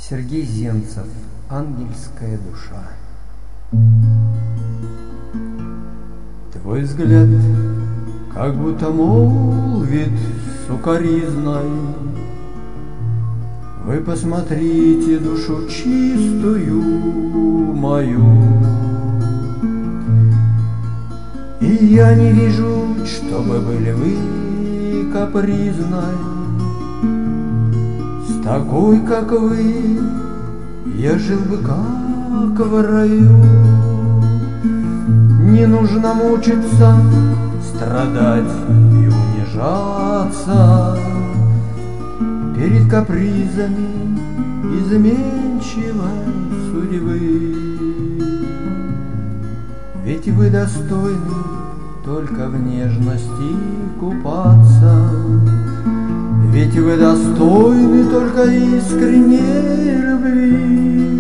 Сергей Зенцев. Ангельская душа. Твой взгляд как будто молвит сукоризной: вы посмотрите душу чистую мою. И я не вижу, чтобы были вы капризной. С такой, как вы, я жил бы как в раю. Не нужно мучиться, страдать и унижаться перед капризами изменчивой судьбы. Ведь вы достойны только в нежности купаться, ведь вы достойны только искренней любви.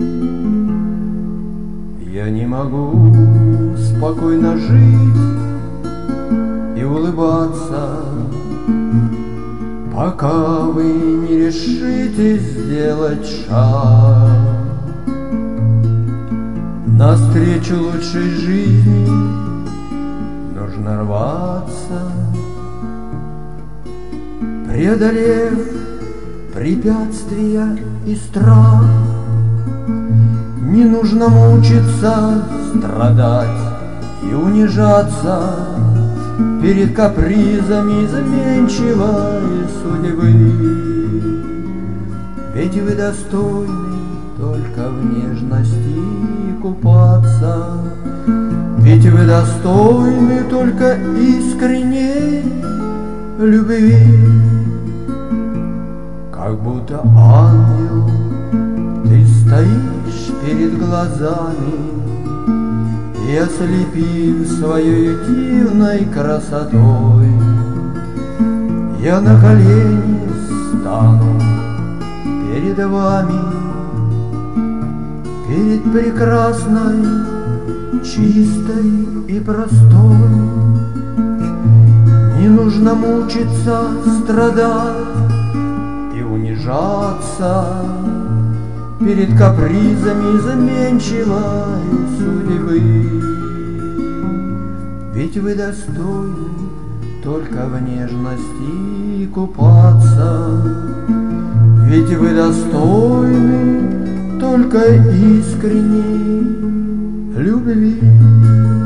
Я не могу спокойно жить и улыбаться, пока вы не решитесь сделать шаг навстречу лучшей жизни. Нужно рваться, преодолев препятствия и страх. Не нужно мучиться, страдать и унижаться перед капризами изменчивой судьбы. Ведь вы достойны только в нежности купаться, ведь вы достойны только искренней любви. Как будто ангел ты стоишь перед глазами и, ослепив своей дивной красотой, я на колени стану перед вами, перед прекрасной, чистой и простой. Не нужно мучиться, страдать и унижаться перед капризами изменчивой судьбы. Ведь вы достойны только в нежности купаться, ведь вы достойны только искренней любви.